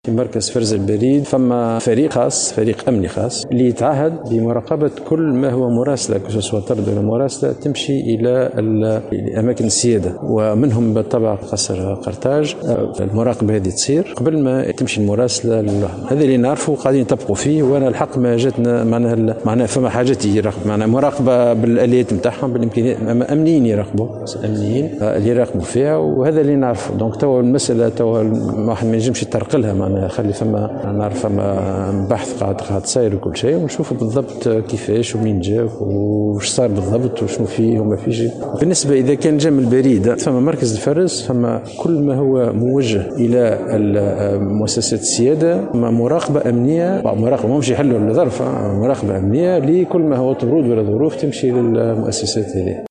في مركز فرز البريد فما فريق خاص، فريق أمني خاص اللي يتعهد بمراقبة كل ما هو مراسلة كسوة طرد ولا مراسلة تمشي إلى أماكن السيادة، ومنهم بالطبع قصر قرطاج. المراقبة هذه تصير قبل ما تمشي المراسلة. هذا اللي نعرفه قاعدين نطبقوا فيه، وأنا الحق ما جاتنا معناها فما حاجات يراقب، معناها مراقبة بالآليات نتاعهم بالإمكانيات، أمنيين يراقبوا، أمنيين اللي يراقبوا فيها، وهذا اللي نعرفه. دونك توا المسألة توا واحد ما ينجمش يتطرق لها، معناها خلي فما نعرف فما بحث قاعد تصير وكل شيء، ونشوفوا بالضبط كيفاش ومين جا وش صار بالضبط وشنو فيه وما فيش. بالنسبة إذا كان جا من البريد فما مركز الفرز، فما كل ما هو موجه إلى مؤسسات السيادة، مراقبة أمنية، مراقبة مش يحلوا الظرف، مراقبة أمنية لكل ما هو طرود ولا ظروف تمشي للمؤسسات هذه.